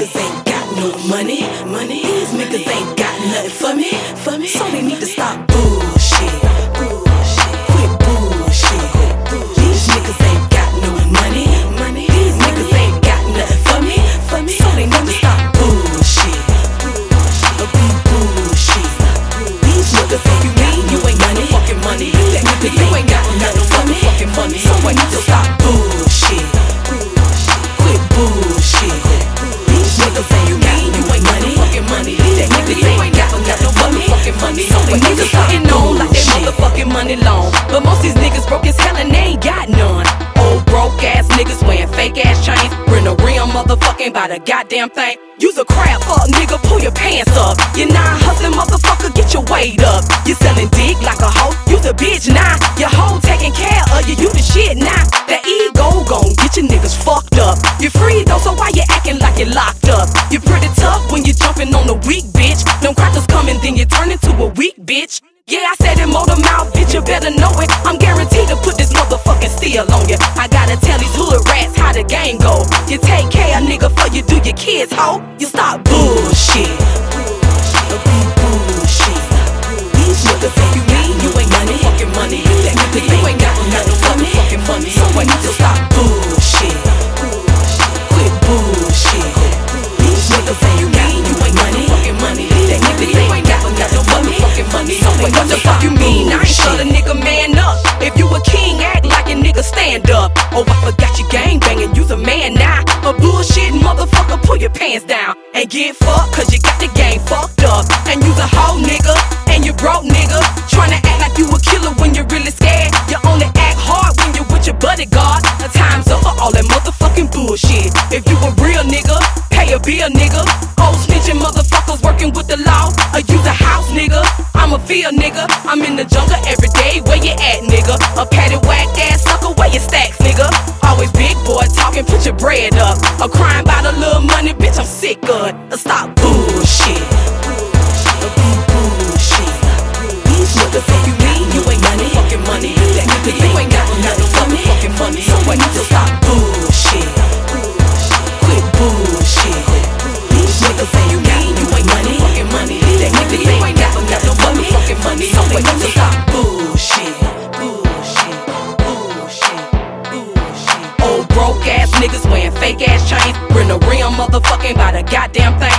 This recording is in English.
niggas ain't got no money. These niggas ain't got nothing for me. So they need to stop bullshit. Quit bullshit. These niggas ain't got no money. These niggas ain't got nothing for me. So they need to stop bullshit. Be bullshit. These niggas ain't got you ain't got no fucking money. That nigga you ain't got nothing for me. Fucking money. So I need to stop bullshit. Quit bullshit. These niggas ain't you ain't got no fucking money. That nigga you ain't got no motherfucking money. So they niggas starting on like they motherfucking money long. But most these niggas broke as hell and they ain't got none. Old broke ass niggas wearing fake ass chains. Bring a real motherfucking by the goddamn thing. You's a crap fuck nigga, pull your pants up. You non-hustling motherfucker, get your weight up. You selling dick like a hoe, you's a bitch now. Your hoe taking care of you, you the shit now. That ego gon' get your niggas fucked up. You're free though, so why you acting like you're locked up? You're pretty tough when you're jumping on the weak bitch. Them crackers coming, then you turn into a weak bitch. Yeah, I said it motor mouth, bitch, you better know it. I'm guaranteed to put this motherfucking steel on you. I gotta tell these hood rats how the game go. You take care, nigga, before you do your kids, ho. You stop bullshit. Be bullshit. These niggas ain't you ain't got no fucking money. That nigga you ain't got no fucking money. So I need to stop bullshit. Quit bullshit. These niggas ain't you ain't got no fucking money. That nigga you ain't got no fucking money. So what the fuck you mean? I ain't shut a nigga man up. If you a king, act like a nigga stand up. Oh, I forgot you gang banging, you's a man now. A bullshit motherfucker, pull your pants down and get fucked, cause you got the game fucked up. And you's a hoe nigga, and you broke nigga. Tryna act like you a killer when you're really scared. You only act hard when you're with your bodyguard. The time's up for all that motherfucking bullshit. If you a real nigga, pay a bill nigga. Old snitching motherfuckers working with the law. Or you's a house nigga, I'm a field nigga. I'm in the jungle every day, where you at nigga? A patty whack ass sucker, where your stacks nigga? Always big boy talking, put your bread up. A crying about a little money, bitch, I'm sick of it. Stop bullshit. Be bullshit. These niggas ain't you ain't got no fucking money. That nigga you ain't got no fucking money. So I need to stop bullshit. Quit bullshit. These niggas ain't you ain't got no fucking money. That nigga you ain't got no fucking money. So I need to stop bullshit. Old broke ass niggas wearing fake ass chains. Bring a real motherfucking by the goddamn thing.